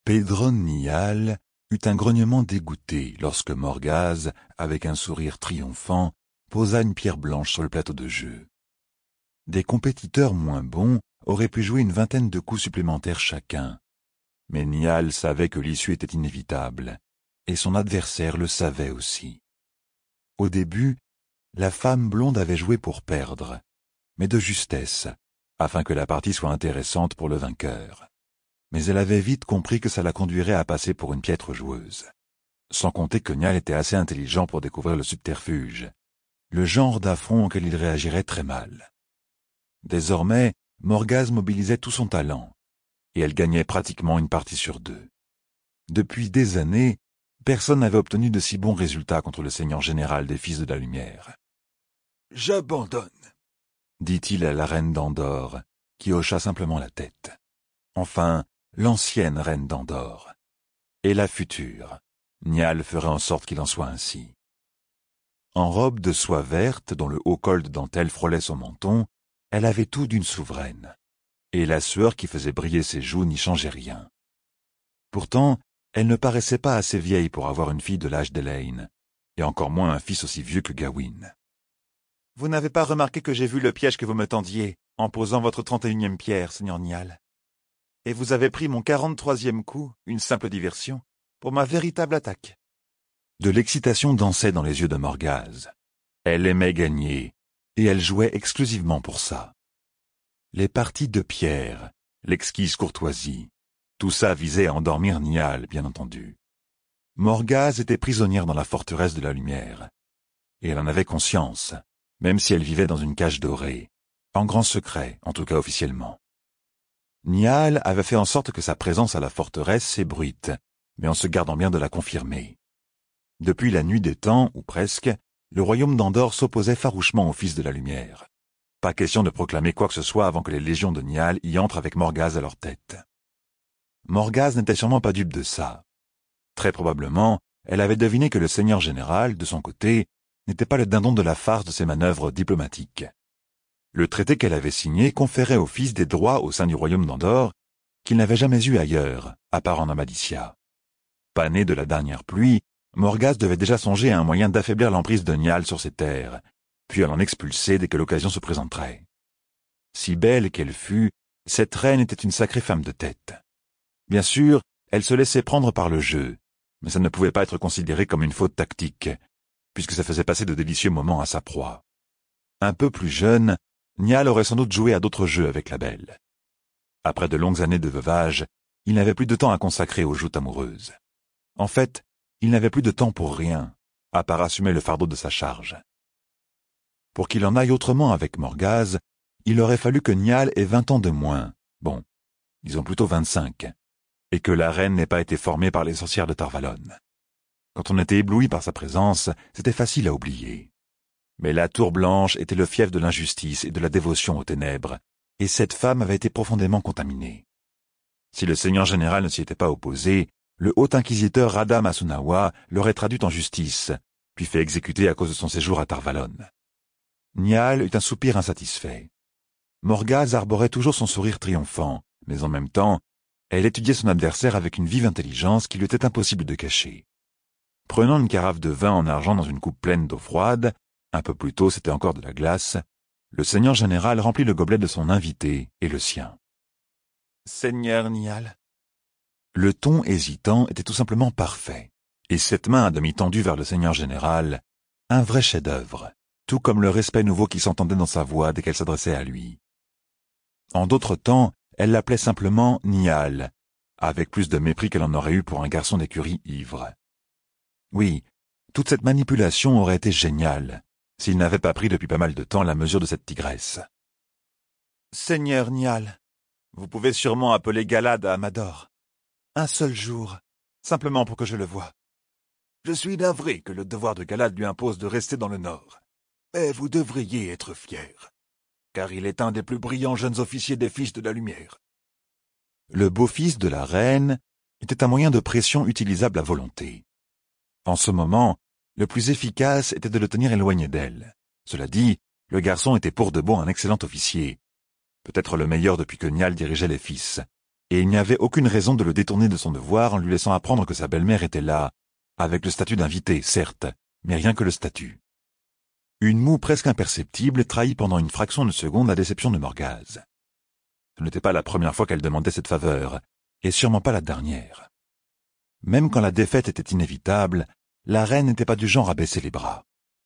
Pédron Nial eut un grognement dégoûté lorsque Morgase, avec un sourire triomphant, posa une pierre blanche sur le plateau de jeu. Des compétiteurs moins bons auraient pu jouer une vingtaine de coups supplémentaires chacun, mais Nial savait que l'issue était inévitable, et son adversaire le savait aussi. Au début, la femme blonde avait joué pour perdre, mais de justesse, afin que la partie soit intéressante pour le vainqueur. Mais elle avait vite compris que ça la conduirait à passer pour une piètre joueuse. Sans compter que Nial était assez intelligent pour découvrir le subterfuge, le genre d'affront auquel il réagirait très mal. Désormais, Morgase mobilisait tout son talent, et elle gagnait pratiquement une partie sur deux. Depuis des années, personne n'avait obtenu de si bons résultats contre le seigneur général des Fils de la Lumière. « J'abandonne », dit-il à la reine d'Andorre, qui hocha simplement la tête. Enfin, l'ancienne reine d'Andorre. Et la future. Nial ferait en sorte qu'il en soit ainsi. En robe de soie verte, dont le haut col de dentelle frôlait son menton, elle avait tout d'une souveraine. Et la sueur qui faisait briller ses joues n'y changeait rien. Pourtant, elle ne paraissait pas assez vieille pour avoir une fille de l'âge d'Elaine, et encore moins un fils aussi vieux que Gawain. « Vous n'avez pas remarqué que j'ai vu le piège que vous me tendiez, en posant votre 31e pierre, seigneur Nial. Et vous avez pris mon 43e coup, une simple diversion, pour ma véritable attaque. » De l'excitation dansait dans les yeux de Morgase. Elle aimait gagner, et elle jouait exclusivement pour ça. Les parties de pierre, l'exquise courtoisie, tout ça visait à endormir Nial, bien entendu. Morgase était prisonnière dans la forteresse de la lumière, et elle en avait conscience, même si elle vivait dans une cage dorée, en grand secret, en tout cas officiellement. Nial avait fait en sorte que sa présence à la forteresse s'ébruite, mais en se gardant bien de la confirmer. Depuis la nuit des temps, ou presque, le royaume d'Andorre s'opposait farouchement aux Fils de la Lumière. Pas question de proclamer quoi que ce soit avant que les légions de Nial y entrent avec Morgase à leur tête. Morgase n'était sûrement pas dupe de ça. Très probablement, elle avait deviné que le seigneur général, de son côté, n'était pas le dindon de la farce de ses manœuvres diplomatiques. Le traité qu'elle avait signé conférait aux fils des droits au sein du royaume d'Andorre qu'il n'avait jamais eu ailleurs, à part en Amadissia. Panée de la dernière pluie, Morgase devait déjà songer à un moyen d'affaiblir l'emprise de Nial sur ses terres, puis à l'en expulser dès que l'occasion se présenterait. Si belle qu'elle fût, cette reine était une sacrée femme de tête. Bien sûr, elle se laissait prendre par le jeu, mais ça ne pouvait pas être considéré comme une faute tactique, puisque ça faisait passer de délicieux moments à sa proie. Un peu plus jeune, Nial aurait sans doute joué à d'autres jeux avec la belle. Après de longues années de veuvage, il n'avait plus de temps à consacrer aux joutes amoureuses. En fait, il n'avait plus de temps pour rien, à part assumer le fardeau de sa charge. Pour qu'il en aille autrement avec Morgase, il aurait fallu que Nial ait 20 ans de moins, bon, disons plutôt 25, et que la reine n'ait pas été formée par les sorcières de Tarvalon. Quand on était ébloui par sa présence, c'était facile à oublier. Mais la Tour Blanche était le fief de l'injustice et de la dévotion aux ténèbres, et cette femme avait été profondément contaminée. Si le seigneur général ne s'y était pas opposé, le haut inquisiteur Radam Asunawa l'aurait traduite en justice, puis fait exécuter à cause de son séjour à Tarvalon. Nial eut un soupir insatisfait. Morgase arborait toujours son sourire triomphant, mais en même temps, elle étudiait son adversaire avec une vive intelligence qu'il lui était impossible de cacher. Prenant une carafe de vin en argent dans une coupe pleine d'eau froide, un peu plus tôt c'était encore de la glace, le seigneur général remplit le gobelet de son invité et le sien. « Seigneur Nial ?» Le ton hésitant était tout simplement parfait, et cette main à demi tendue vers le seigneur général, un vrai chef-d'œuvre, tout comme le respect nouveau qui s'entendait dans sa voix dès qu'elle s'adressait à lui. En d'autres temps, elle l'appelait simplement Nial, avec plus de mépris qu'elle en aurait eu pour un garçon d'écurie ivre. Oui, toute cette manipulation aurait été géniale, s'il n'avait pas pris depuis pas mal de temps la mesure de cette tigresse. « Seigneur Nial, vous pouvez sûrement appeler Galad à Amador. Un seul jour, simplement pour que je le voie. Je suis navré que le devoir de Galad lui impose de rester dans le nord, mais vous devriez être fier, car il est un des plus brillants jeunes officiers des Fils de la Lumière. » Le beau-fils de la reine était un moyen de pression utilisable à volonté. En ce moment, le plus efficace était de le tenir éloigné d'elle. Cela dit, le garçon était pour de bon un excellent officier, peut-être le meilleur depuis que Nial dirigeait les fils, et il n'y avait aucune raison de le détourner de son devoir en lui laissant apprendre que sa belle-mère était là, avec le statut d'invité, certes, mais rien que le statut. Une moue presque imperceptible trahit pendant une fraction de seconde la déception de Morgase. Ce n'était pas la première fois qu'elle demandait cette faveur, et sûrement pas la dernière. Même quand la défaite était inévitable, la reine n'était pas du genre à baisser les bras.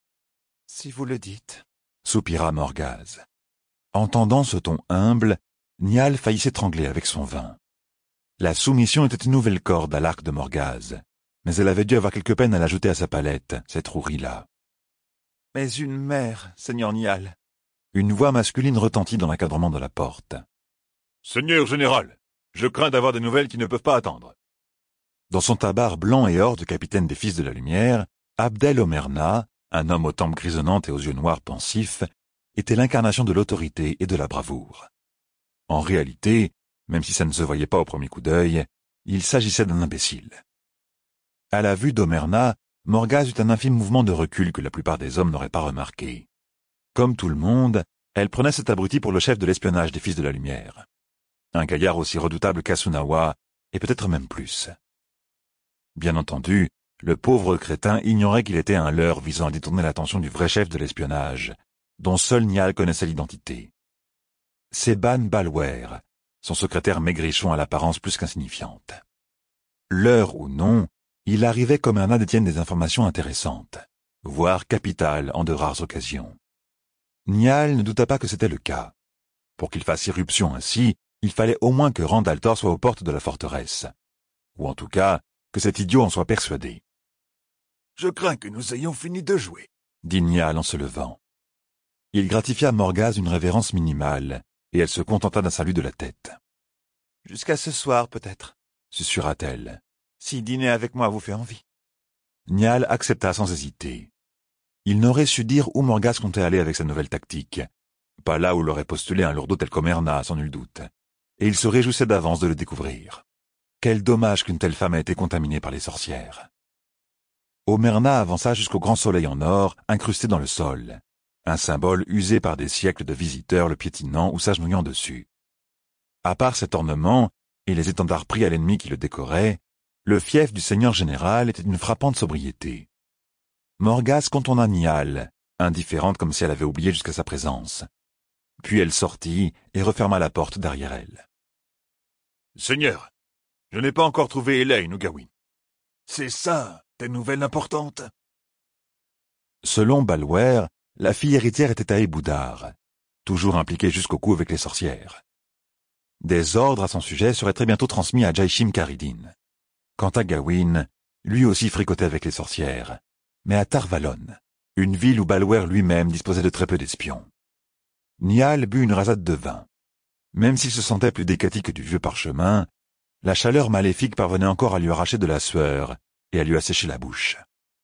« Si vous le dites, » soupira Morgase. Entendant ce ton humble, Niall faillit s'étrangler avec son vin. La soumission était une nouvelle corde à l'arc de Morgase, mais elle avait dû avoir quelque peine à l'ajouter à sa palette, cette rouerie-là. « Mais une mère, Seigneur Niall. » Une voix masculine retentit dans l'encadrement de la porte. « Seigneur général, je crains d'avoir des nouvelles qui ne peuvent pas attendre. » Dans son tabard blanc et or de capitaine des Fils de la Lumière, Abdel Omerna, un homme aux tempes grisonnantes et aux yeux noirs pensifs, était l'incarnation de l'autorité et de la bravoure. En réalité, même si ça ne se voyait pas au premier coup d'œil, il s'agissait d'un imbécile. À la vue d'Omerna, Morgase eut un infime mouvement de recul que la plupart des hommes n'auraient pas remarqué. Comme tout le monde, elle prenait cet abruti pour le chef de l'espionnage des Fils de la Lumière. Un gaillard aussi redoutable qu'Asunawa, et peut-être même plus. Bien entendu, le pauvre crétin ignorait qu'il était un leurre visant à détourner l'attention du vrai chef de l'espionnage, dont seul Niall connaissait l'identité. C'est Ban Balwer, son secrétaire maigrichon à l'apparence plus qu'insignifiante. Leurre ou non, il arrivait comme un détienne des informations intéressantes, voire capitales en de rares occasions. Niall ne douta pas que c'était le cas. Pour qu'il fasse irruption ainsi, il fallait au moins que Rand al'Thor soit aux portes de la forteresse. Ou en tout cas, que cet idiot en soit persuadé. « Je crains que nous ayons fini de jouer, » dit Niall en se levant. Il gratifia Morgase d'une révérence minimale, et elle se contenta d'un salut de la tête. « Jusqu'à ce soir, peut-être, » susurra-t-elle. « Si dîner avec moi vous fait envie. » Niall accepta sans hésiter. Il n'aurait su dire où Morgase comptait aller avec sa nouvelle tactique. Pas là où l'aurait postulé un lourdeau tel qu'Omerna, sans nul doute. Et il se réjouissait d'avance de le découvrir. Quel dommage qu'une telle femme ait été contaminée par les sorcières. Omerna avança jusqu'au grand soleil en or, incrusté dans le sol, un symbole usé par des siècles de visiteurs le piétinant ou s'agenouillant dessus. À part cet ornement, et les étendards pris à l'ennemi qui le décorait, le fief du seigneur général était d'une frappante sobriété. Morgase contourna Niall, indifférente comme si elle avait oublié jusqu'à sa présence. Puis elle sortit et referma la porte derrière elle. « Seigneur, je n'ai pas encore trouvé Elaine ou Gawain. »« C'est ça, des nouvelles importantes ?» Selon Balwer, la fille héritière était à Eboudar, toujours impliquée jusqu'au cou avec les sorcières. Des ordres à son sujet seraient très bientôt transmis à Jaishim Caridin. Quant à Gawain, lui aussi fricotait avec les sorcières, mais à Tarvalon, une ville où Balwer lui-même disposait de très peu d'espions. Niall but une rasade de vin. Même s'il se sentait plus décati que du vieux parchemin, la chaleur maléfique parvenait encore à lui arracher de la sueur et à lui assécher la bouche.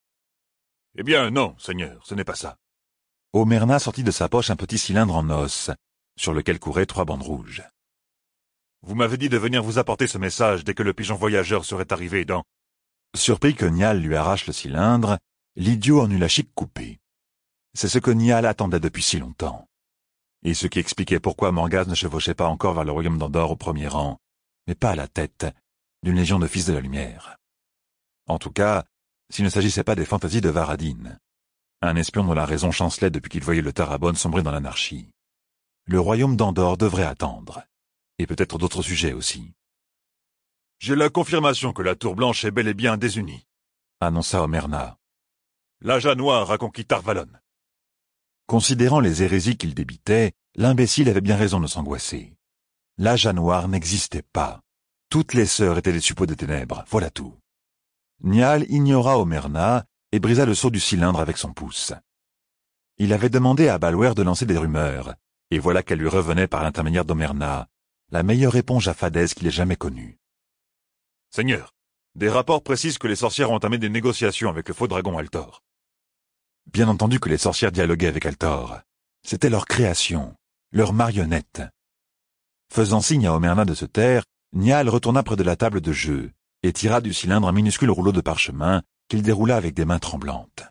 « Eh bien, non, Seigneur, ce n'est pas ça. » Omerna sortit de sa poche un petit cylindre en os, sur lequel couraient 3 bandes rouges. « Vous m'avez dit de venir vous apporter ce message dès que le pigeon voyageur serait arrivé dans... » Surpris que Niall lui arrache le cylindre, l'idiot en eut la chique coupée. C'est ce que Niall attendait depuis si longtemps. Et ce qui expliquait pourquoi Morgase ne chevauchait pas encore vers le royaume d'Andor au premier rang, mais pas à la tête d'une légion de Fils de la Lumière. En tout cas, s'il ne s'agissait pas des fantaisies de Varadin, un espion dont la raison chancelait depuis qu'il voyait le Tarabon sombrer dans l'anarchie. Le royaume d'Andor devrait attendre, et peut-être d'autres sujets aussi. « J'ai la confirmation que la Tour Blanche est bel et bien désunie, » annonça Omerna. « L'Aja Noir a conquis Tarvalon. » Considérant les hérésies qu'il débitait, l'imbécile avait bien raison de s'angoisser. L'Aja Noir n'existait pas. Toutes les sœurs étaient des suppôts des ténèbres, voilà tout. Niall ignora Omerna et brisa le seau du cylindre avec son pouce. Il avait demandé à Balwer de lancer des rumeurs, et voilà qu'elle lui revenait par l'intermédiaire d'Omerna, la meilleure éponge à fadaise qu'il ait jamais connue. « Seigneur, des rapports précisent que les sorcières ont entamé des négociations avec le faux dragon Altor. » Bien entendu que les sorcières dialoguaient avec Altor. C'était leur création, leur marionnette. Faisant signe à Omerna de se taire, Niall retourna près de la table de jeu et tira du cylindre un minuscule rouleau de parchemin qu'il déroula avec des mains tremblantes.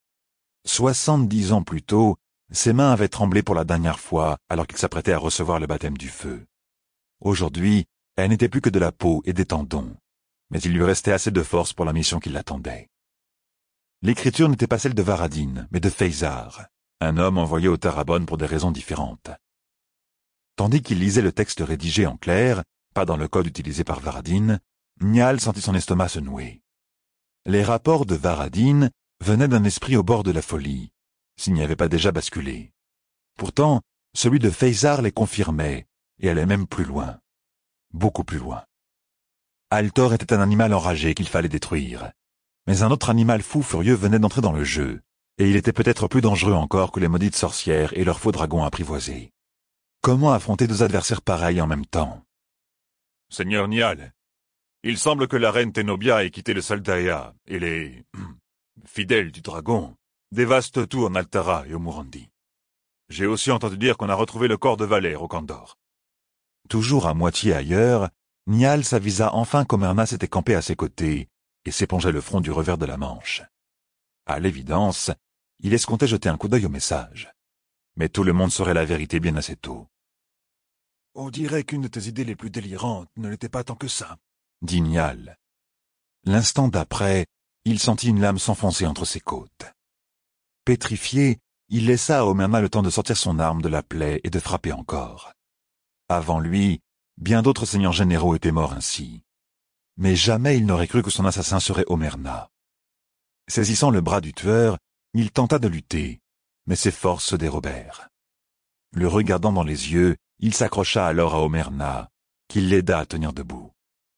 70 ans plus tôt, ses mains avaient tremblé pour la dernière fois alors qu'il s'apprêtait à recevoir le baptême du feu. Aujourd'hui, Elle n'était plus que de la peau et des tendons, mais il lui restait assez de force pour la mission qui l'attendait. L'écriture n'était pas celle de Varadin, mais de Feysar, un homme envoyé au Tarabon pour des raisons différentes. Tandis qu'il lisait le texte rédigé en clair, pas dans le code utilisé par Varadin, Niall sentit son estomac se nouer. Les rapports de Varadin venaient d'un esprit au bord de la folie, s'il n'y avait pas déjà basculé. Pourtant, celui de Feysar les confirmait, et allait même plus loin. Beaucoup plus loin. Altor était un animal enragé qu'il fallait détruire. Mais un autre animal fou furieux venait d'entrer dans le jeu, et il était peut-être plus dangereux encore que les maudites sorcières et leurs faux dragons apprivoisés. Comment affronter deux adversaires pareils en même temps? Seigneur Niall, il semble que la reine Ténobia ait quitté le Saldaïa, et les fidèles du dragon dévastent tout en Altara et au Murandi. J'ai aussi entendu dire qu'on a retrouvé le corps de Valère au Kandor. Toujours à moitié ailleurs, Niall s'avisa enfin qu'Omerna s'était campé à ses côtés et s'épongeait le front du revers de la manche. À l'évidence, il escomptait jeter un coup d'œil au message. Mais tout le monde saurait la vérité bien assez tôt. On dirait qu'une de tes idées les plus délirantes ne l'était pas tant que ça, dit Niall. L'instant d'après, il sentit une lame s'enfoncer entre ses côtes. Pétrifié, il laissa à Omerna le temps de sortir son arme de la plaie et de frapper encore. Avant lui, bien d'autres seigneurs généraux étaient morts ainsi. Mais jamais il n'aurait cru que son assassin serait Omerna. Saisissant le bras du tueur, il tenta de lutter, mais ses forces se dérobèrent. Le regardant dans les yeux, il s'accrocha alors à Omerna, qui l'aida à tenir debout.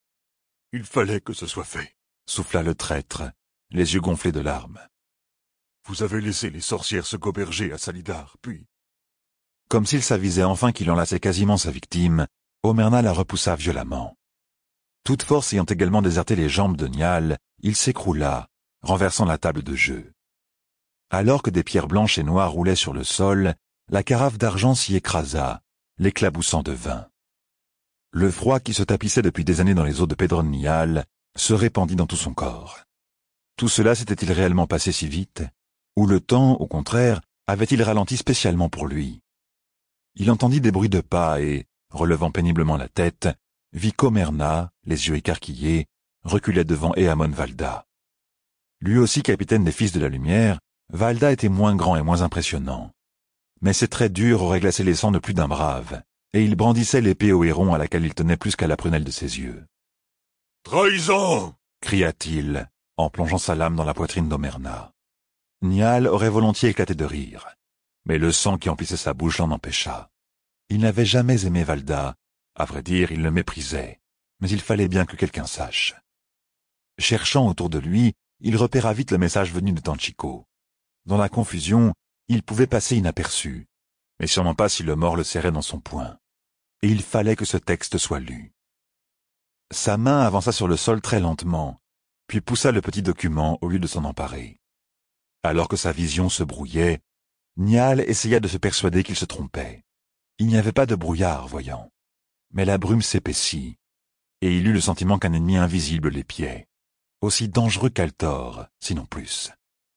« Il fallait que ce soit fait, » souffla le traître, les yeux gonflés de larmes. « Vous avez laissé les sorcières se goberger à Salidar, puis... » Comme s'il s'avisait enfin qu'il enlaçait quasiment sa victime, Omerna la repoussa violemment. Toute force ayant également déserté les jambes de Niall, il s'écroula, renversant la table de jeu. Alors que des pierres blanches et noires roulaient sur le sol, la carafe d'argent s'y écrasa, l'éclaboussant de vin. Le froid qui se tapissait depuis des années dans les os de Pedron Niall se répandit dans tout son corps. Tout cela s'était-il réellement passé si vite? Ou le temps, au contraire, avait-il ralenti spécialement pour lui? Il entendit des bruits de pas et, relevant péniblement la tête, vit qu'Omerna, les yeux écarquillés, reculait devant Eamon Valda. Lui aussi capitaine des Fils de la Lumière, Valda était moins grand et moins impressionnant. Mais ses traits durs auraient glacé les sangs de plus d'un brave, et il brandissait l'épée au héron à laquelle il tenait plus qu'à la prunelle de ses yeux. « Trahison !» cria-t-il, en plongeant sa lame dans la poitrine d'Omerna. Niall aurait volontiers éclaté de rire, mais le sang qui emplissait sa bouche l'en empêcha. Il n'avait jamais aimé Valda, à vrai dire il le méprisait, mais il fallait bien que quelqu'un sache. Cherchant autour de lui, il repéra vite le message venu de Tanchico. Dans la confusion, il pouvait passer inaperçu, mais sûrement pas si le mort le serrait dans son poing. Et il fallait que ce texte soit lu. Sa main avança sur le sol très lentement, puis poussa le petit document au lieu de s'en emparer. Alors que sa vision se brouillait, Niall essaya de se persuader qu'il se trompait. Il n'y avait pas de brouillard, voyant. Mais la brume s'épaissit, et il eut le sentiment qu'un ennemi invisible l'épiait, aussi dangereux qu'Altor, sinon plus.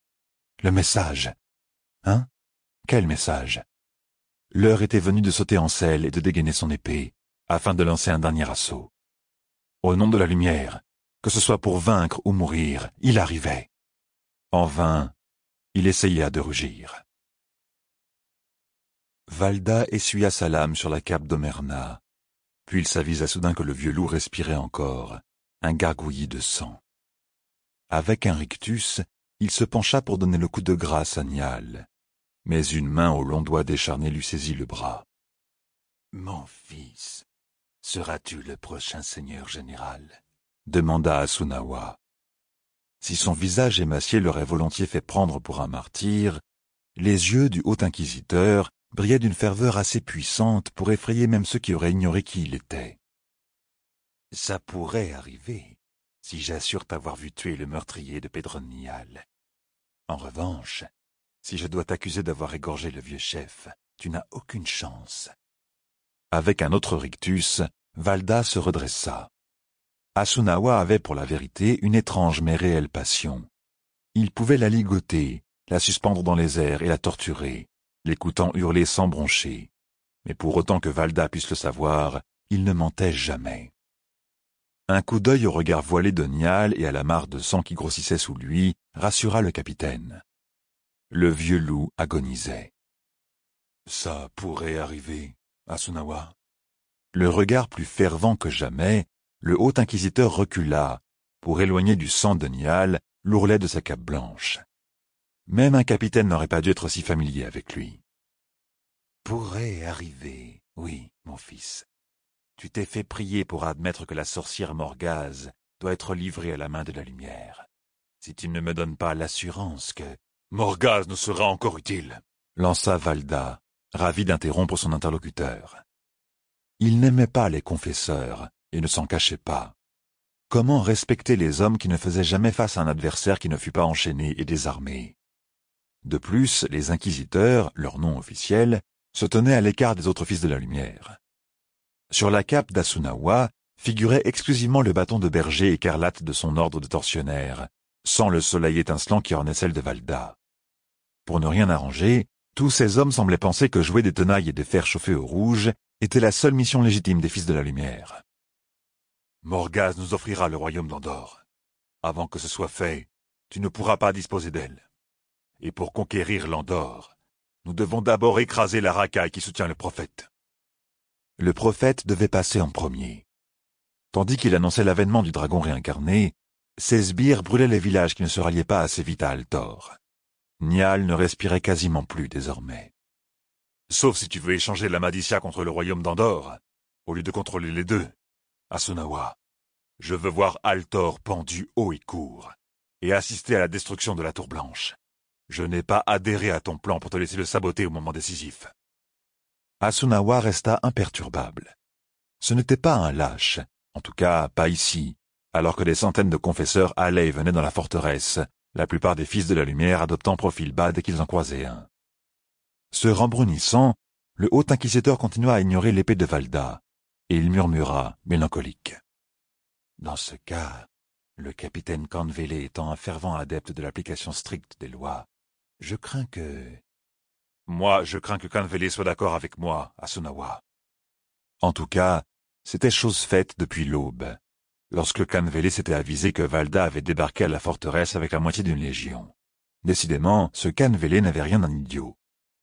Le message. Hein? Quel message? L'heure était venue de sauter en selle et de dégainer son épée, afin de lancer un dernier assaut. Au nom de la lumière, que ce soit pour vaincre ou mourir, il arrivait. En vain, il essaya de rugir. Valda essuya sa lame sur la cape d'Omerna, puis il s'avisa soudain que le vieux loup respirait encore, un gargouillis de sang. Avec un rictus, il se pencha pour donner le coup de grâce à Niall, mais une main aux longs doigts décharnés lui saisit le bras. « Mon fils, seras-tu le prochain seigneur général ?» demanda Asunawa. Si son visage émacié l'aurait volontiers fait prendre pour un martyr, les yeux du haut inquisiteur brillaient d'une ferveur assez puissante pour effrayer même ceux qui auraient ignoré qui il était. « Ça pourrait arriver, si j'assure t'avoir vu tuer le meurtrier de Pedron Niall. En revanche, si je dois t'accuser d'avoir égorgé le vieux chef, tu n'as aucune chance. » Avec un autre rictus, Valda se redressa. Asunawa avait pour la vérité une étrange mais réelle passion. Il pouvait la ligoter, la suspendre dans les airs et la torturer, l'écoutant hurler sans broncher. Mais pour autant que Valda puisse le savoir, il ne mentait jamais. Un coup d'œil au regard voilé de Nial et à la mare de sang qui grossissait sous lui rassura le capitaine. Le vieux loup agonisait. « Ça pourrait arriver, Asunawa. » Le regard plus fervent que jamais, le haut inquisiteur recula pour éloigner du sang de Nial l'ourlet de sa cape blanche. Même un capitaine n'aurait pas dû être si familier avec lui. « Pourrait arriver, oui, mon fils. Tu t'es fait prier pour admettre que la sorcière Morgase doit être livrée à la main de la lumière. Si tu ne me donnes pas l'assurance que... » « Morgase nous sera encore utile, » lança Valda, ravi d'interrompre son interlocuteur. Il n'aimait pas les confesseurs et ne s'en cachait pas. Comment respecter les hommes qui ne faisaient jamais face à un adversaire qui ne fut pas enchaîné et désarmé? De plus, les inquisiteurs, leur nom officiel, se tenaient à l'écart des autres fils de la lumière. Sur la cape d'Asunawa figurait exclusivement le bâton de berger écarlate de son ordre de tortionnaire, sans le soleil étincelant qui ornait celle de Valda. Pour ne rien arranger, tous ces hommes semblaient penser que jouer des tenailles et des fers chauffés au rouge était la seule mission légitime des fils de la lumière. « Morgase nous offrira le royaume d'Andorre. Avant que ce soit fait, tu ne pourras pas disposer d'elle. Et pour conquérir l'Andorre, nous devons d'abord écraser la racaille qui soutient le prophète. » Le prophète devait passer en premier. Tandis qu'il annonçait l'avènement du dragon réincarné, ses sbires brûlaient les villages qui ne se ralliaient pas assez vite à Altor. Nial ne respirait quasiment plus désormais. « Sauf si tu veux échanger la Madiccia contre le royaume d'Andorre, au lieu de contrôler les deux. Asunawa, je veux voir Altor pendu haut et court, et assister à la destruction de la Tour Blanche. Je n'ai pas adhéré à ton plan pour te laisser le saboter au moment décisif. » Asunawa resta imperturbable. Ce n'était pas un lâche, en tout cas pas ici, alors que des centaines de confesseurs allaient et venaient dans la forteresse, la plupart des fils de la lumière adoptant profil bas dès qu'ils en croisaient un. Se rembrunissant, le haut inquisiteur continua à ignorer l'épée de Valda, et il murmura, mélancolique. Dans ce cas, le capitaine Canvele étant un fervent adepte de l'application stricte des lois, je crains que... Moi, je crains que Canvele soit d'accord avec moi, Asunawa. En tout cas, c'était chose faite depuis l'aube, lorsque Canvele s'était avisé que Valda avait débarqué à la forteresse avec la moitié d'une légion. Décidément, ce Canvele n'avait rien d'un idiot.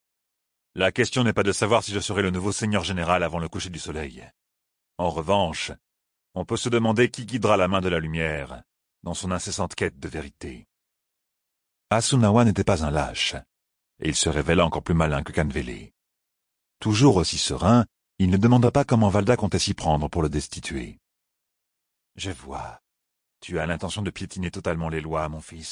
La question n'est pas de savoir si je serai le nouveau seigneur général avant le coucher du soleil. En revanche, on peut se demander qui guidera la main de la lumière dans son incessante quête de vérité. Asunawa n'était pas un lâche, et il se révéla encore plus malin que Canvele. Toujours aussi serein, il ne demanda pas comment Valda comptait s'y prendre pour le destituer. « Je vois. Tu as l'intention de piétiner totalement les lois, mon fils. »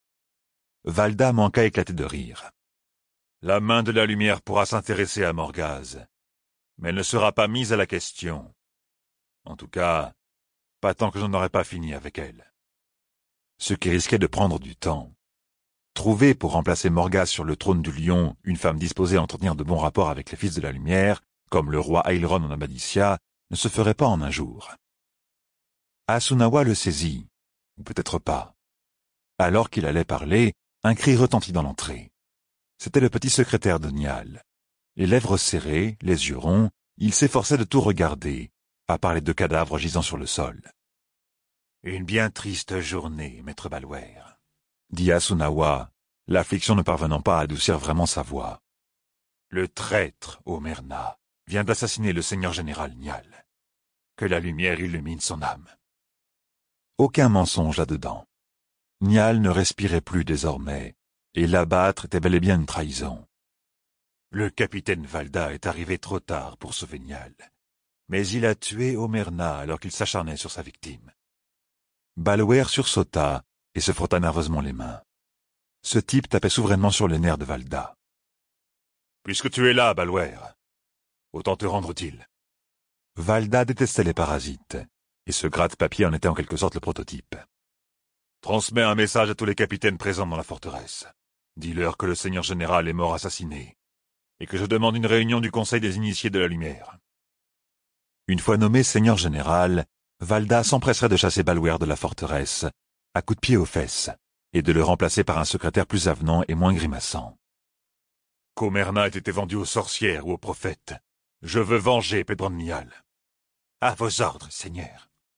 Valda manqua éclater de rire. « La main de la lumière pourra s'intéresser à Morgase, mais elle ne sera pas mise à la question. En tout cas, pas tant que je n'aurai pas fini avec elle. » Ce qui risquait de prendre du temps. Trouver pour remplacer Morgase sur le trône du lion une femme disposée à entretenir de bons rapports avec les fils de la lumière, comme le roi Ailron en Amadiccia, ne se ferait pas en un jour. Asunawa le saisit, ou peut-être pas. Alors qu'il allait parler, un cri retentit dans l'entrée. C'était le petit secrétaire de Nial. Les lèvres serrées, les yeux ronds, il s'efforçait de tout regarder, à part les deux cadavres gisant sur le sol. « Une bien triste journée, maître Balwer, » dit Asunawa, l'affliction ne parvenant pas à adoucir vraiment sa voix. « Le traître, Omerna, vient d'assassiner le seigneur général Nial. Que la lumière illumine son âme. » Aucun mensonge là-dedans. Nial ne respirait plus désormais, et l'abattre était bel et bien une trahison. Le capitaine Valda est arrivé trop tard pour sauver Nial, mais il a tué Omerna alors qu'il s'acharnait sur sa victime. Balwer sursauta et se frotta nerveusement les mains. Ce type tapait souverainement sur les nerfs de Valda. « Puisque tu es là, Balwer, autant te rendre utile. » Valda détestait les parasites, et ce gratte-papier en était en quelque sorte le prototype. « Transmets un message à tous les capitaines présents dans la forteresse. Dis-leur que le seigneur général est mort assassiné, et que je demande une réunion du conseil des initiés de la lumière. » Une fois nommé seigneur général, Valda s'empresserait de chasser Balwer de la forteresse, à coups de pied aux fesses, et de le remplacer par un secrétaire plus avenant et moins grimaçant. « Qu'Omerna ait été vendu aux sorcières ou aux prophètes. Je veux venger Pedron Nial. »« À vos ordres, seigneur. »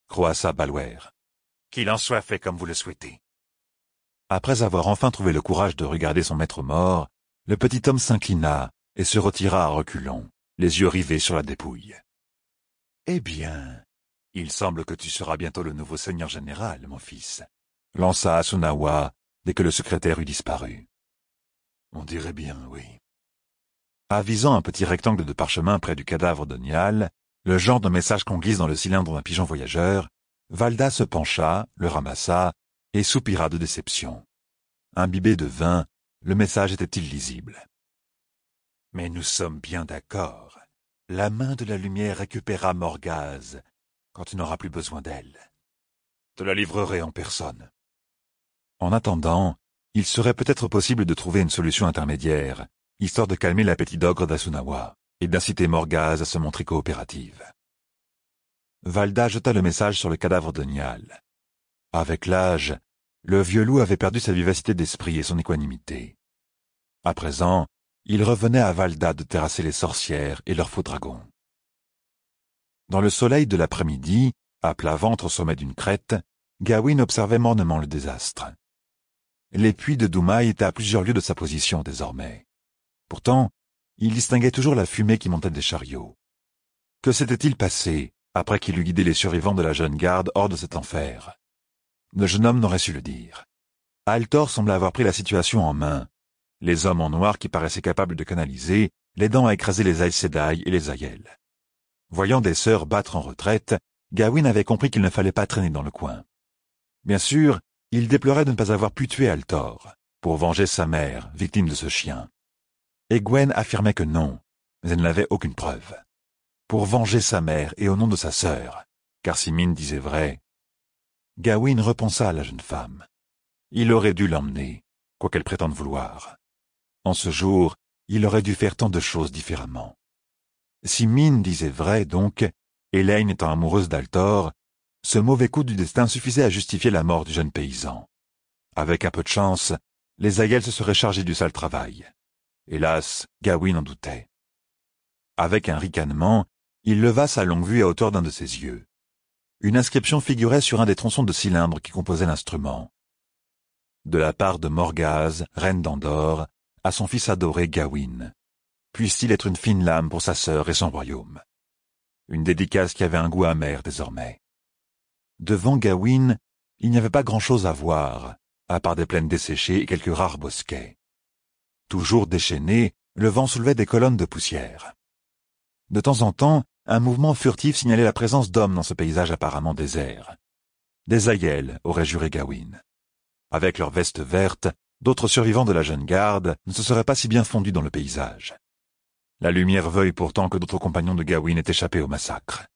croassa Balwer. Qu'il en soit fait comme vous le souhaitez. Après avoir enfin trouvé le courage de regarder son maître mort, le petit homme s'inclina et se retira à reculons, les yeux rivés sur la dépouille. Eh bien, il semble que tu seras bientôt le nouveau seigneur général, mon fils, lança Asunawa dès que le secrétaire eut disparu. On dirait bien, oui. Avisant un petit rectangle de parchemin près du cadavre de Nial, le genre de message qu'on glisse dans le cylindre d'un pigeon voyageur, Valda se pencha, le ramassa et soupira de déception. Imbibé de vin, le message était illisible. Mais nous sommes bien d'accord. La main de la lumière récupérera Morgase quand tu n'auras plus besoin d'elle. Te la livrerai en personne. En attendant, il serait peut-être possible de trouver une solution intermédiaire, histoire de calmer l'appétit d'ogre d'Asunawa et d'inciter Morgase à se montrer coopérative. Valda jeta le message sur le cadavre de Nial. Avec l'âge, le vieux loup avait perdu sa vivacité d'esprit et son équanimité. À présent, il revenait à Valda de terrasser les sorcières et leurs faux dragons. Dans le soleil de l'après-midi, à plat ventre au sommet d'une crête, Gawain observait mornement le désastre. Les puits de Doumaï étaient à plusieurs lieues de sa position désormais. Pourtant, il distinguait toujours la fumée qui montait des chariots. Que s'était-il passé après qu'il eut guidé les survivants de la jeune garde hors de cet enfer? Le jeune homme n'aurait su le dire. Altor semblait avoir pris la situation en main. Les hommes en noir qui paraissaient capables de canaliser, l'aidant à écraser les Aes Sedai et les Aiel. Voyant des sœurs battre en retraite, Gawain avait compris qu'il ne fallait pas traîner dans le coin. Bien sûr, il déplorait de ne pas avoir pu tuer Altor, pour venger sa mère, victime de ce chien. Egwene affirmait que non, mais elle n'avait aucune preuve. Pour venger sa mère et au nom de sa sœur, car si Min disait vrai. Gawain repensa à la jeune femme. Il aurait dû l'emmener, quoi qu'elle prétende vouloir. En ce jour, il aurait dû faire tant de choses différemment. Si Min disait vrai, donc, Elaine étant amoureuse d'Altor, ce mauvais coup du destin suffisait à justifier la mort du jeune paysan. Avec un peu de chance, les Aiel se seraient chargés du sale travail. Hélas, Gawain en doutait. Avec un ricanement, il leva sa longue vue à hauteur d'un de ses yeux. Une inscription figurait sur un des tronçons de cylindre qui composaient l'instrument. De la part de Morgase, reine d'Andorre, à son fils adoré Gawain. Puisse-t-il être une fine lame pour sa sœur et son royaume. Une dédicace qui avait un goût amer désormais. Devant Gawain, il n'y avait pas grand-chose à voir, à part des plaines desséchées et quelques rares bosquets. Toujours déchaîné, le vent soulevait des colonnes de poussière. De temps en temps, un mouvement furtif signalait la présence d'hommes dans ce paysage apparemment désert. Des Aiel, aurait juré Gawain. Avec leurs vestes vertes, d'autres survivants de la jeune garde ne se seraient pas si bien fondus dans le paysage. La lumière veuille pourtant que d'autres compagnons de Gawain aient échappé au massacre.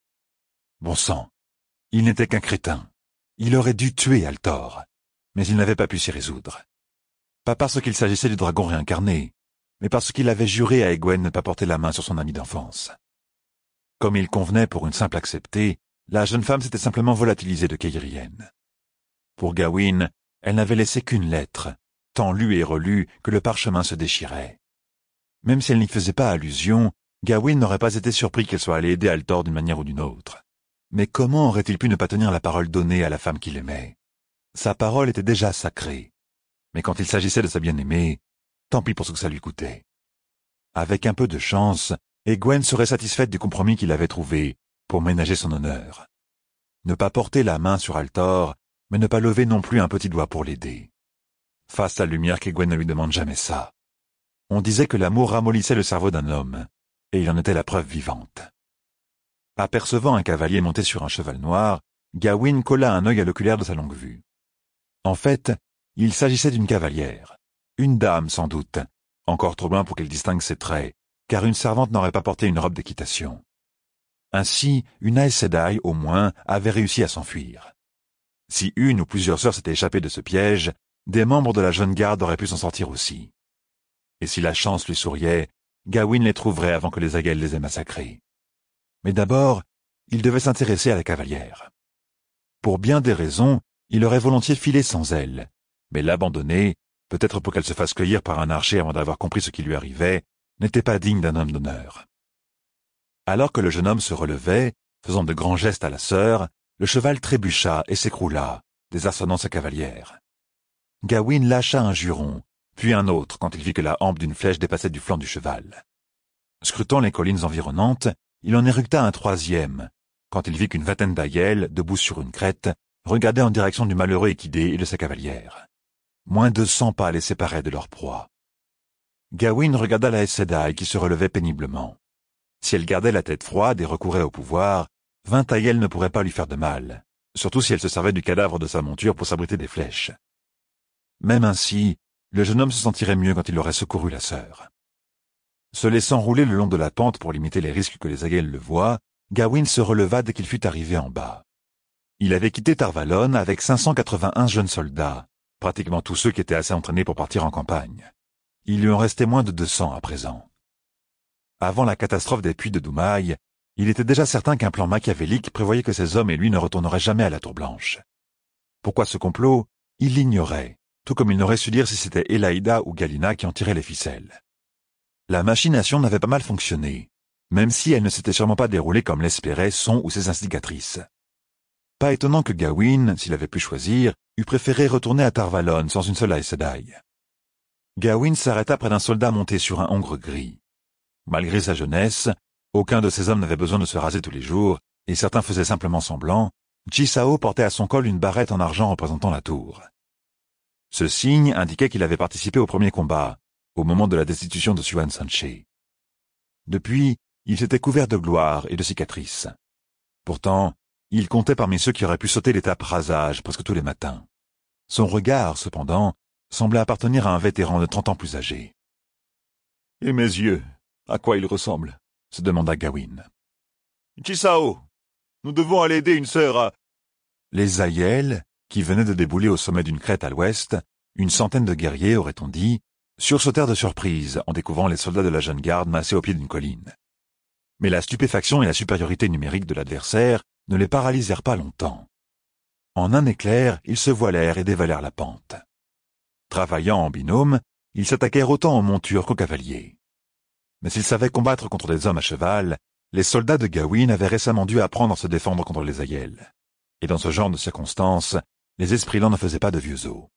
Bon sang, il n'était qu'un crétin. Il aurait dû tuer Altor, mais il n'avait pas pu s'y résoudre. Pas parce qu'il s'agissait du dragon réincarné, mais parce qu'il avait juré à Egwene de ne pas porter la main sur son ami d'enfance. Comme il convenait pour une simple acceptée, la jeune femme s'était simplement volatilisée de Keirienne. Pour Gawain, elle n'avait laissé qu'une lettre, tant lue et relue que le parchemin se déchirait. Même si elle n'y faisait pas allusion, Gawain n'aurait pas été surpris qu'elle soit allée aider Altor d'une manière ou d'une autre. Mais comment aurait-il pu ne pas tenir la parole donnée à la femme qu'il aimait? Sa parole était déjà sacrée. Mais quand il s'agissait de sa bien-aimée, tant pis pour ce que ça lui coûtait. Avec un peu de chance, Egwene serait satisfaite du compromis qu'il avait trouvé pour ménager son honneur. Ne pas porter la main sur Altor, mais ne pas lever non plus un petit doigt pour l'aider. Face à la lumière qu'Egwene ne lui demande jamais ça. On disait que l'amour ramollissait le cerveau d'un homme, et il en était la preuve vivante. Apercevant un cavalier monté sur un cheval noir, Gawain colla un œil à l'oculaire de sa longue vue. En fait, il s'agissait d'une cavalière. Une dame, sans doute, encore trop loin pour qu'elle distingue ses traits, car une servante n'aurait pas porté une robe d'équitation. Ainsi, une Aes Sedai, au moins, avait réussi à s'enfuir. Si une ou plusieurs sœurs s'étaient échappées de ce piège, des membres de la jeune garde auraient pu s'en sortir aussi. Et si la chance lui souriait, Gawain les trouverait avant que les Aiel les aient massacrés. Mais d'abord, il devait s'intéresser à la cavalière. Pour bien des raisons, il aurait volontiers filé sans elle, mais l'abandonner, peut-être pour qu'elle se fasse cueillir par un archer avant d'avoir compris ce qui lui arrivait, n'était pas digne d'un homme d'honneur. Alors que le jeune homme se relevait, faisant de grands gestes à la sœur, le cheval trébucha et s'écroula, désarçonnant sa cavalière. Gawain lâcha un juron, puis un autre quand il vit que la hampe d'une flèche dépassait du flanc du cheval. Scrutant les collines environnantes, il en éructa un troisième, quand il vit qu'une vingtaine d'Aiel, debout sur une crête, regardaient en direction du malheureux équidé et de sa cavalière. Moins de 100 pas les séparaient de leur proie. Gawain regarda la Aes Sedai qui se relevait péniblement. Si elle gardait la tête froide et recourait au pouvoir, 20 Aiel ne pourraient pas lui faire de mal, surtout si elle se servait du cadavre de sa monture pour s'abriter des flèches. Même ainsi, le jeune homme se sentirait mieux quand il aurait secouru la sœur. Se laissant rouler le long de la pente pour limiter les risques que les Aiel le voient, Gawain se releva dès qu'il fut arrivé en bas. Il avait quitté Tarvalon avec 581 jeunes soldats, pratiquement tous ceux qui étaient assez entraînés pour partir en campagne. Il lui en restait moins de 200 à présent. Avant la catastrophe des puits de Doumaï, il était déjà certain qu'un plan machiavélique prévoyait que ces hommes et lui ne retourneraient jamais à la Tour Blanche. Pourquoi ce complot? Il l'ignorait, tout comme il n'aurait su dire si c'était Elaïda ou Galina qui en tiraient les ficelles. La machination n'avait pas mal fonctionné, même si elle ne s'était sûrement pas déroulée comme l'espéraient son ou ses instigatrices. Pas étonnant que Gawain, s'il avait pu choisir, eût préféré retourner à Tarvalon sans une seule Aes Sedai. Gawain s'arrêta près d'un soldat monté sur un hongre gris. Malgré sa jeunesse, aucun de ces hommes n'avait besoin de se raser tous les jours, et certains faisaient simplement semblant. Jisao portait à son col une barrette en argent représentant la tour. Ce signe indiquait qu'il avait participé au premier combat, au moment de la destitution de Suan Sanche. Depuis, il s'était couvert de gloire et de cicatrices. Pourtant, il comptait parmi ceux qui auraient pu sauter l'étape rasage presque tous les matins. Son regard, cependant, semblait appartenir à un vétéran de 30 ans plus âgé. « Et mes yeux, à quoi ils ressemblent ?» se demanda Gawain. « Jisao, nous devons aller aider une sœur à... » Les Aiel, qui venaient de débouler au sommet d'une crête à l'ouest, une centaine de guerriers, aurait-on dit, sursautèrent de surprise en découvrant les soldats de la jeune garde massés au pied d'une colline. Mais la stupéfaction et la supériorité numérique de l'adversaire ne les paralysèrent pas longtemps. En un éclair, ils se voilèrent et dévalèrent la pente. Travaillant en binôme, ils s'attaquèrent autant aux montures qu'aux cavaliers. Mais s'ils savaient combattre contre des hommes à cheval, les soldats de Gawain avaient récemment dû apprendre à se défendre contre les Aiel. Et dans ce genre de circonstances, les esprits lents ne faisaient pas de vieux os.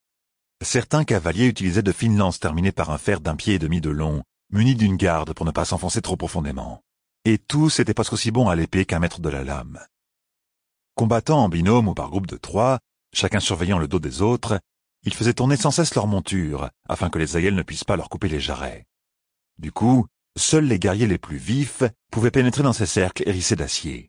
Certains cavaliers utilisaient de fines lances terminées par un fer d'1,5 pied de long, munies d'une garde pour ne pas s'enfoncer trop profondément. Et tous étaient presque aussi bons à l'épée qu'un maître de la lame. Combattant en binôme ou par groupe de 3, chacun surveillant le dos des autres, ils faisaient tourner sans cesse leur monture, afin que les Aiel ne puissent pas leur couper les jarrets. Du coup, seuls les guerriers les plus vifs pouvaient pénétrer dans ces cercles hérissés d'acier.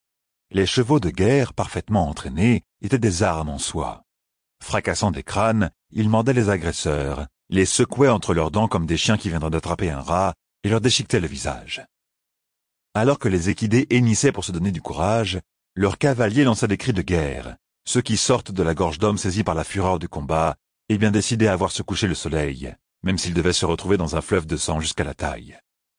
Les chevaux de guerre, parfaitement entraînés, étaient des armes en soi. Fracassant des crânes, ils mordaient les agresseurs, les secouaient entre leurs dents comme des chiens qui viendraient d'attraper un rat, et leur déchiquetaient le visage. Alors que les équidés hennissaient pour se donner du courage, leurs cavaliers lançaient des cris de guerre, ceux qui sortent de la gorge d'hommes saisis par la fureur du combat, et bien décidés à voir se coucher le soleil, même s'ils devaient se retrouver dans un fleuve de sang jusqu'à la taille.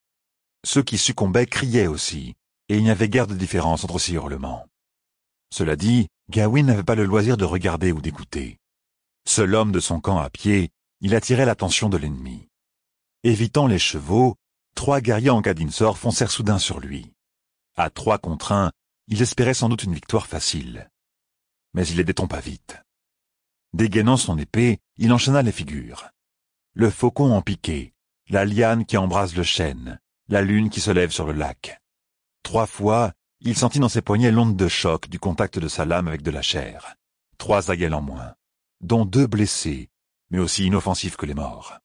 Ceux qui succombaient criaient aussi, et il n'y avait guère de différence entre ces hurlements. Cela dit, Gawain n'avait pas le loisir de regarder ou d'écouter. Seul homme de son camp à pied, il attirait l'attention de l'ennemi. Évitant les chevaux, 3 guerriers en Kadinsor foncèrent soudain sur lui. À 3 contre 1, ils espéraient sans doute une victoire facile. Mais il les détrompa vite. Dégainant son épée, il enchaîna les figures. Le faucon en piqué, la liane qui embrase le chêne, la lune qui se lève sur le lac. 3 fois, il sentit dans ses poignets l'onde de choc du contact de sa lame avec de la chair. 3 Aiel en moins, dont 2 blessés, mais aussi inoffensifs que les morts.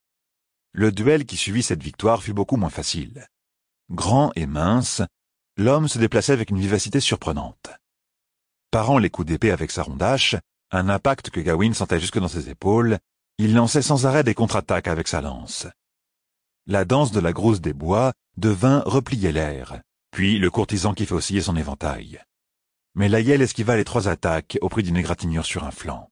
Le duel qui suivit cette victoire fut beaucoup moins facile. Grand et mince, l'homme se déplaçait avec une vivacité surprenante. Parant les coups d'épée avec sa rondache, un impact que Gawain sentait jusque dans ses épaules, il lançait sans arrêt des contre-attaques avec sa lance. La danse de la grosse des bois devint replier l'air, puis le courtisan qui fait osciller son éventail. Mais l'Aiel esquiva les 3 attaques au prix d'une égratignure sur un flanc.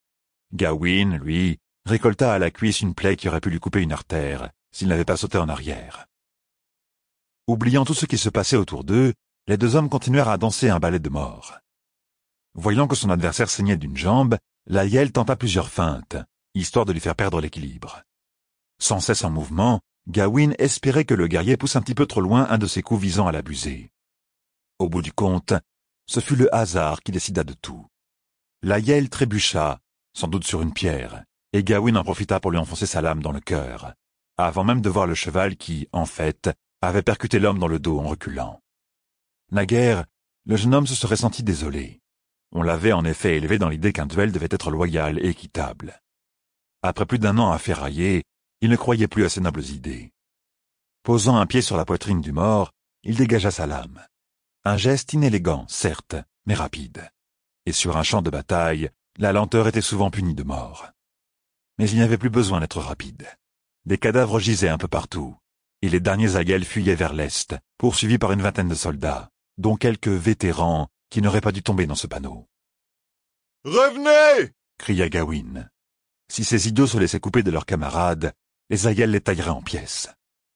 Gawain, lui, récolta à la cuisse une plaie qui aurait pu lui couper une artère, s'il n'avait pas sauté en arrière. Oubliant tout ce qui se passait autour d'eux, les 2 hommes continuèrent à danser un ballet de mort. Voyant que son adversaire saignait d'une jambe, l'Aiel tenta plusieurs feintes, histoire de lui faire perdre l'équilibre. Sans cesse en mouvement, Gawain espérait que le guerrier pousse un petit peu trop loin un de ses coups visant à l'abuser. Au bout du compte, Ce fut le hasard qui décida de tout. La hyèle trébucha, sans doute sur une pierre, et Gawain en profita pour lui enfoncer sa lame dans le cœur, avant même de voir le cheval qui, en fait, avait percuté l'homme dans le dos en reculant. Naguère, le jeune homme se serait senti désolé. On l'avait en effet élevé dans l'idée qu'un duel devait être loyal et équitable. Après plus d'1 an à ferrailler, il ne croyait plus à ces nobles idées. Posant un pied sur la poitrine du mort, il dégagea sa lame. Un geste inélégant, certes, mais rapide. Et sur un champ de bataille, la lenteur était souvent punie de mort. Mais il n'y avait plus besoin d'être rapide. Des cadavres gisaient un peu partout, et les derniers Aiel fuyaient vers l'est, poursuivis par une vingtaine de soldats, dont quelques vétérans qui n'auraient pas dû tomber dans ce panneau. « Revenez !» cria Gawain. Si ces idiots se laissaient couper de leurs camarades, les Aiel les tailleraient en pièces.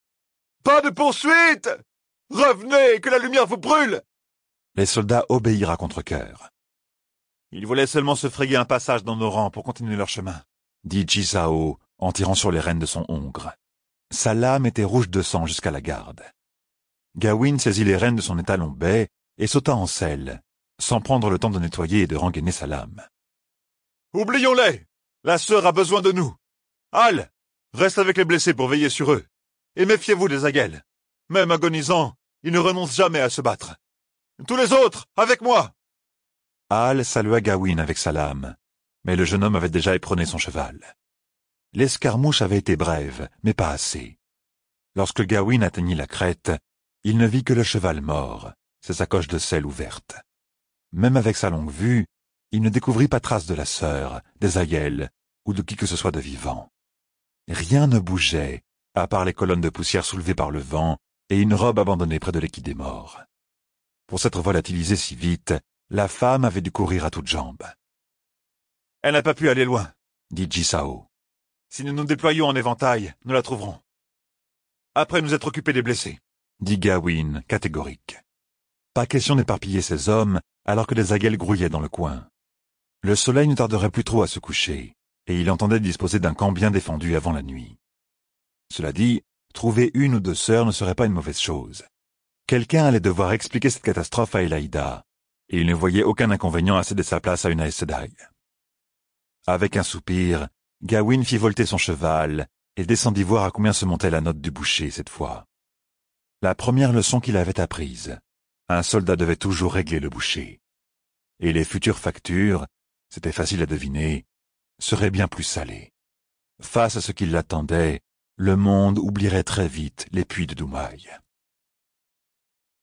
« Pas de poursuite! Revenez, que la lumière vous brûle !» Les soldats obéirent à contre-cœur. Ils voulaient seulement se frayer un passage dans nos rangs pour continuer leur chemin, dit Jizao en tirant sur les rênes de son hongre. Sa lame était rouge de sang jusqu'à la garde. Gawain saisit les rênes de son étalon bai et sauta en selle, sans prendre le temps de nettoyer et de rengainer sa lame. « Oublions-les! La sœur a besoin de nous! Hal, reste avec les blessés pour veiller sur eux. Et méfiez-vous des Aiel. Même agonisants, ils ne renoncent jamais à se battre. Tous les autres, avec moi !» Hal salua Gawain avec sa lame, mais le jeune homme avait déjà éperonné son cheval. L'escarmouche avait été brève, mais pas assez. Lorsque Gawain atteignit la crête, il ne vit que le cheval mort, ses sacoches de sel ouvertes. Même avec sa longue vue, il ne découvrit pas trace de la sœur, des Aiel, ou de qui que ce soit de vivant. Rien ne bougeait, à part les colonnes de poussière soulevées par le vent et une robe abandonnée près de l'équid des morts. Pour s'être volatilisée si vite, la femme avait dû courir à toutes jambes. « Elle n'a pas pu aller loin, » dit Jizao. « Si nous nous déployons en éventail, nous la trouverons. Après nous être occupés des blessés, » dit Gawain, catégorique. Pas question d'éparpiller ses hommes alors que les Aiel grouillaient dans le coin. Le soleil ne tarderait plus trop à se coucher, et il entendait disposer d'un camp bien défendu avant la nuit. Cela dit, trouver 1 ou 2 sœurs ne serait pas une mauvaise chose. Quelqu'un allait devoir expliquer cette catastrophe à Elaïda, et il ne voyait aucun inconvénient à céder sa place à une Aes Sedai. Avec un soupir, Gawain fit volter son cheval et descendit voir à combien se montait la note du boucher cette fois. La première leçon qu'il avait apprise, un soldat devait toujours régler le boucher. Et les futures factures, c'était facile à deviner, seraient bien plus salées. Face à ce qui l'attendait, le monde oublierait très vite les puits de Doumaï.